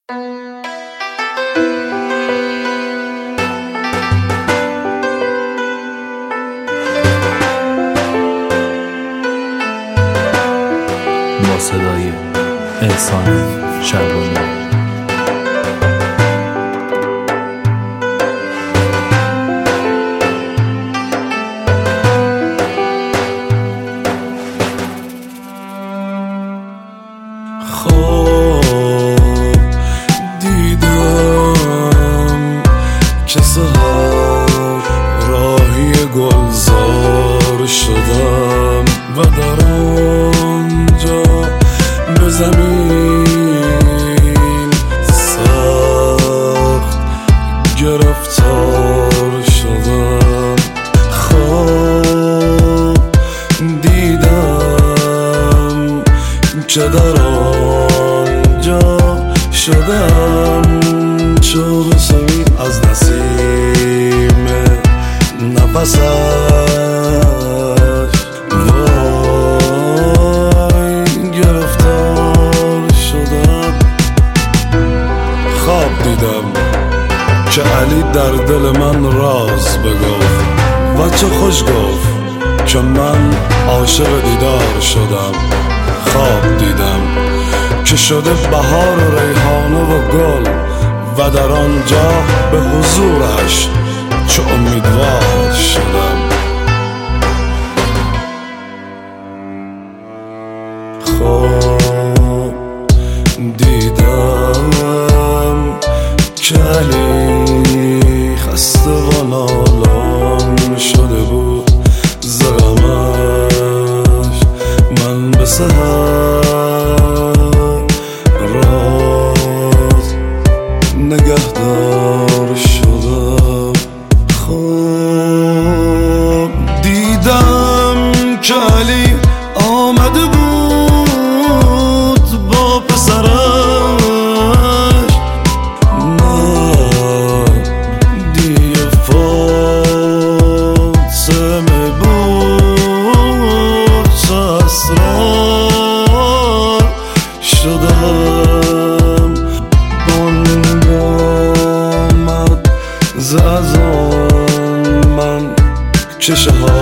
با صدای احسان شعبانی. دیدم که سحر راهی گلزار شدم و در آنجا به زمین سخت گرفتار شدم. خواب دیدم که در آنجا شدم چون سوی از نسیم نفسش. وای گرفتار شدم. خواب دیدم که علی در دل من راز بگفت و چه خوش گفت که من عاشق دیدار شدم. خواب دیدم که شده بهار و ریحانه و گل و در آنجا به حضورش چه امیدوار شدم. خواب دیدم که علی خسته و نالان شده بود ز غمش. من به سحر راز نگهدار شدم. خواب دیدم که علی آمده بود با پسرش. من دیگه فاطمه بود چه اسرار شدم. بانگ آمد ز اذان من که شهادت